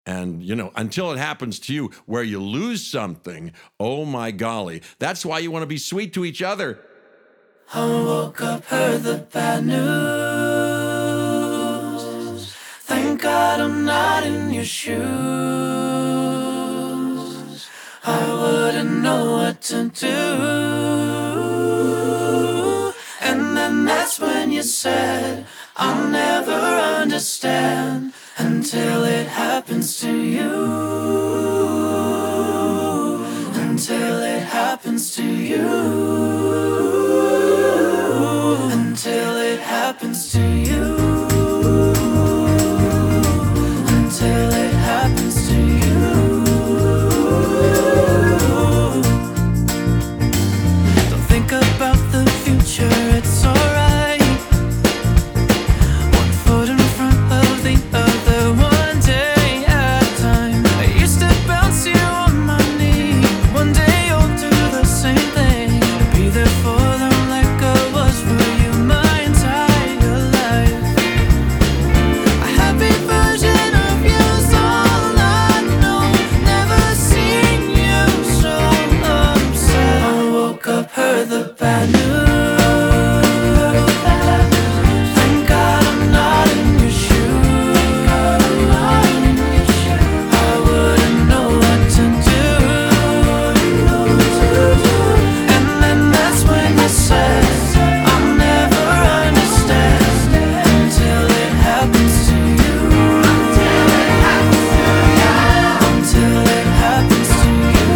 And, until it happens to you where you lose something, oh my golly, that's why you want to be sweet to each other. I woke up, heard the bad news. Thank God I'm not in your shoes. I wouldn't know what to do. And then that's when you said, I'll never understand until it happens to you. Until it happens to you. Until it happens to you. Until it happens to you. Don't think about the future, it's alright. One foot in front of the other, one day at a time. I used to bounce you on my knee. One day you'll do the same thing. I'll be there for them like I was for you my entire life. A happy version of you's all I know. Never seen you so upset. I woke up, heard the bad news. Thank God I'm not in your shoes. I wouldn't know what to do. And then that's when you said, I'll never understand until it happens to you. Until it happens to you.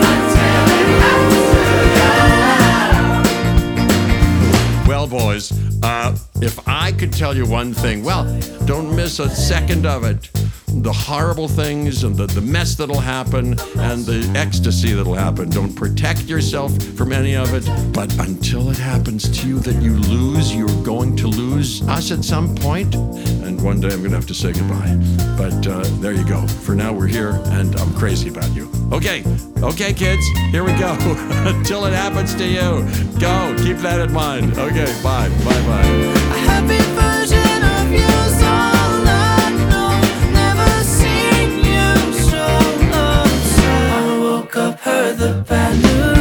Well, boys, if I could tell you one thing, well, don't miss a second of it. The horrible things and the mess that'll happen and the ecstasy that'll happen. Don't protect yourself from any of it. But until it happens to you that you lose, you're going to lose us at some point. And one day I'm going to have to say goodbye. But there you go. For now, we're here, and I'm crazy about you. Okay, kids, here we go. Until it happens to you. Go, keep that in mind. Okay, bye. Bye-bye. A happy version of you's all I know. Never seen you so upset. I woke up, heard the bad news.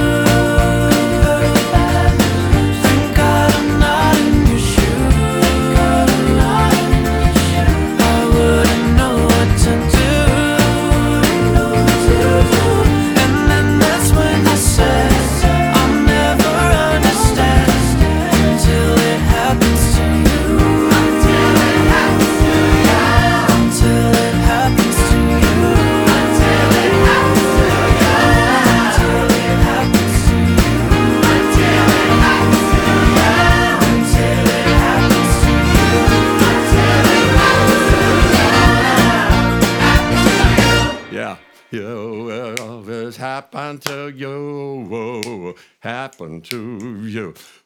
Thank God I'm not in your shoes. I wouldn't know what to do. And then that's when you said, I'll never understand until it happens to you. Until it happens to you. Until it happens to you. Until it happens to you. Until it happens to you. Until it happens to you. Until it happens to you. Until it happens to you. Yeah. This happened to you. Happened to you.